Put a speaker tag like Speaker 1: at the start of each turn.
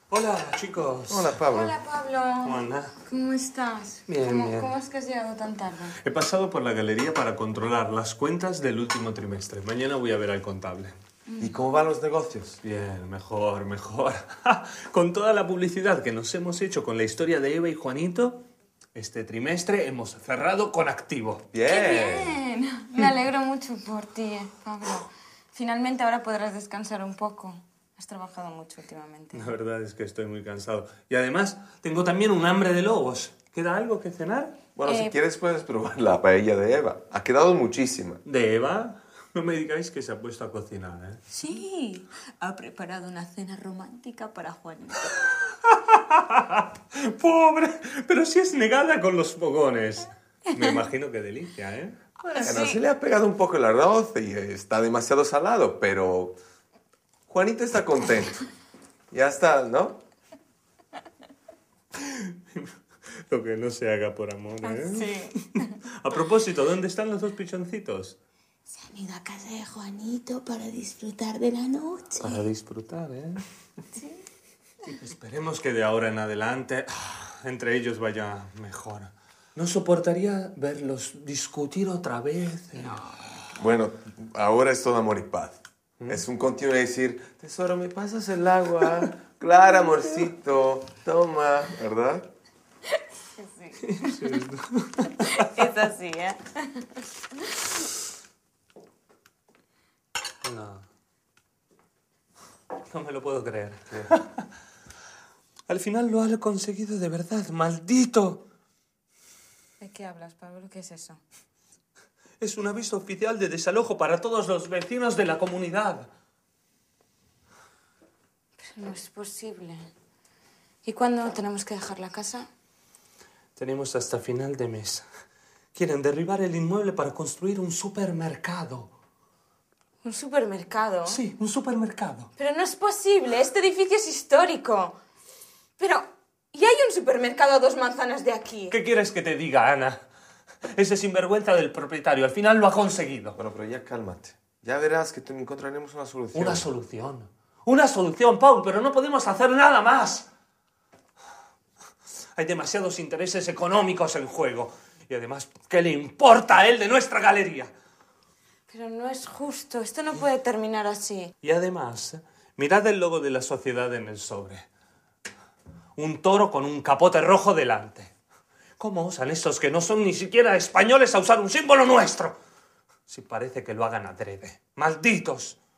Speaker 1: Hola, chicos.
Speaker 2: Hola, Pablo.
Speaker 3: Hola, Pablo.
Speaker 1: ¿Cómo anda?
Speaker 3: ¿Cómo estás?
Speaker 1: Bien, bien.
Speaker 3: ¿Cómo es que has llegado tan tarde?
Speaker 1: He pasado por la galería para controlar las cuentas del último trimestre. Mañana voy a ver al contable.
Speaker 2: ¿Y cómo van los negocios?
Speaker 1: Bien, mejor, mejor. Con toda la publicidad que nos hemos hecho con la historia de Eva y Juanito, este trimestre hemos cerrado con activo.
Speaker 2: Bien.
Speaker 3: ¡Qué bien! Me alegro mucho por ti, Pablo. Finalmente ahora podrás descansar un poco. Has trabajado mucho últimamente.
Speaker 1: La verdad es que estoy muy cansado. Y además, tengo también un hambre de lobos. ¿Queda algo que cenar?
Speaker 2: Bueno, si quieres puedes probar la paella de Eva. Ha quedado muchísima.
Speaker 1: ¿De Eva? No me digáis que se ha puesto a cocinar, ¿eh?
Speaker 3: Sí, ha preparado una cena romántica para Juanito.
Speaker 1: ¡Pobre! Pero si es negada con los fogones. Me imagino que delicia, ¿eh?
Speaker 2: Bueno,
Speaker 3: Sí.
Speaker 2: se le ha pegado un poco el arroz y está demasiado salado, pero Juanito está contento. Ya está, ¿no?
Speaker 1: Lo que no se haga por amor, ¿eh?
Speaker 3: Sí.
Speaker 1: A propósito, ¿dónde están los dos pichoncitos?
Speaker 3: Se han ido a casa de Juanito para disfrutar de la noche.
Speaker 1: Para disfrutar, ¿eh?
Speaker 3: Sí.
Speaker 1: Esperemos que de ahora en adelante entre ellos vaya mejor. No soportaría verlos discutir otra vez.
Speaker 2: Bueno, ahora es todo amor y paz. Es un continuo decir, tesoro, ¿me pasas el agua? Claro, amorcito, toma, ¿verdad?
Speaker 3: Sí. Es así, ¿eh?
Speaker 1: No. No me lo puedo creer. Al final lo ha conseguido de verdad, maldito.
Speaker 3: ¿De qué hablas, Pablo? ¿Qué es eso?
Speaker 1: Es un aviso oficial de desalojo para todos los vecinos de la comunidad.
Speaker 3: Pero no es posible. ¿Y cuándo tenemos que dejar la casa?
Speaker 1: Tenemos hasta final de mes. Quieren derribar el inmueble para construir un supermercado.
Speaker 3: ¿Un supermercado?
Speaker 1: Sí, un supermercado.
Speaker 3: Pero no es posible. Este edificio es histórico. Pero, ¿y hay un supermercado a 2 manzanas de aquí?
Speaker 1: ¿Qué quieres que te diga, Ana? Ese sinvergüenza del propietario al final lo ha conseguido.
Speaker 2: Bueno, pero ya cálmate. Ya verás que encontraremos una solución.
Speaker 1: Una solución. Una solución, Paul, pero no podemos hacer nada más. Hay demasiados intereses económicos en juego. Y además, ¿qué le importa a él de nuestra galería?
Speaker 3: Pero no es justo. Esto no puede terminar así.
Speaker 1: Y además, mirad el logo de la sociedad en el sobre. Un toro con un capote rojo delante. ¿Cómo osan esos que no son ni siquiera españoles a usar un símbolo nuestro? Si parece que lo hagan adrede. ¡Malditos!